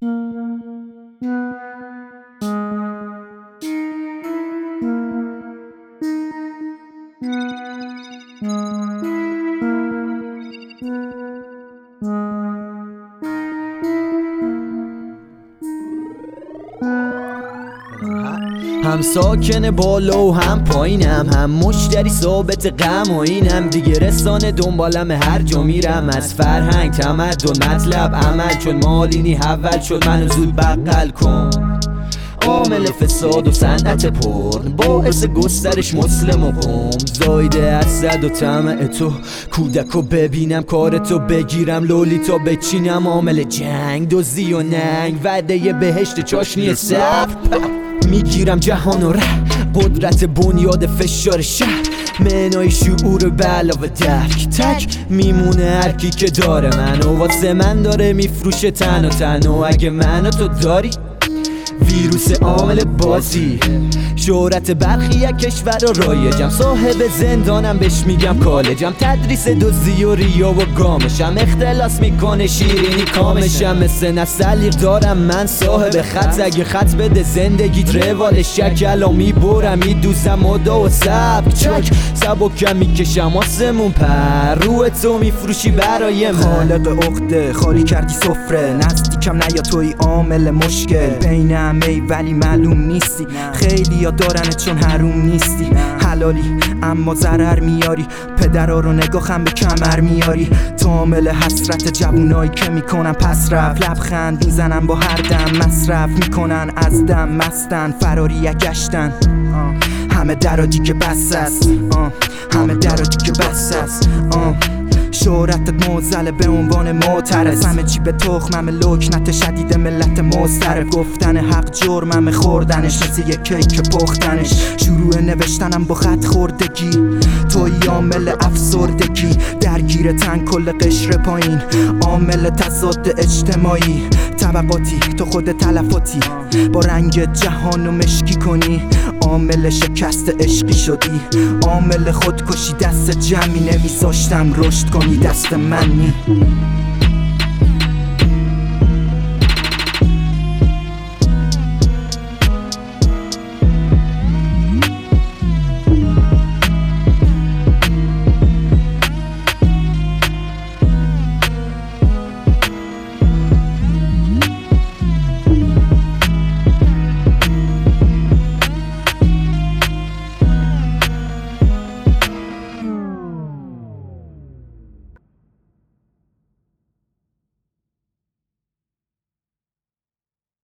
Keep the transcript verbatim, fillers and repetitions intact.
هم ساکن بالا و هم پایینم، هم مشتری ثابت غم و اینم دیگه رسانه دنبالم هر جا میرم. از فرهنگ تمدن مطلب عمل، چون مالینی حول شد منو زود بغل کن. عامل فساد و صنعت پرن باعث گسترش مسلم و قوم. زایده از صد و طمع تو کودکو ببینم کارتو بگیرم لولیتا بچینم. عامل جنگ دزدی و ننگ وعده بهشت چاشنی صبر میگیرم جهان و ره قدرت بنیاد فشار شهر. معنای شعور به علاوه درک تک میمونه هرکی که داره منو واسه من داره میفروشه تن و تن. و اگه منو تو داری ویروس عامل بازی شهرت برخی یک کشور رو رایجم. صاحب زندانم بهش میگم کالجم. تدریس دزدی و ریا و گامشم اختلاس میکنه شیرینی کامشم. مثل نسلیق دارم من صاحب خط. اگه خط بده زندگیت روال شکل و میبرم میدوزم مدا و سب چک سبکم میکشم آسمون پر. روح تو میفروشی برای من خالق عقده خالی کردی سفره. نزدیکم نیا توی عامل مشکل بین همه ولی معلوم نیستی. خیلی یا دارنه چون حروم نیستی. حلالی اما ضرر میاری. پدرها رو نگاهم به کمر میاری. تو عامل حسرت جوونایی که میکنن پس رفت. لبخند میزنن با هر دم مصرف میکنن از دم مستن فراری گشتن. همه درادی که بس است همه درادی که بس است. شهرتت موزله به عنوان معترض. همه چی به تخمم لکنت شدید ملت مضطرب. گفتن حق جرمم خوردنش مثل یک کیک پختنش. شروع نوشتنم با خط خوردگی توی عامل افسردگی. درگیر تن کل قشر پایین عامل تضاد اجتماعی. طبقاتی تو خود تلفاتی با رنگ جهان و مشکی کنی. عامل شکست عشقی شدی. عامل خودکشی دست جمعی نمیذاشتم رشد کنی دست منی.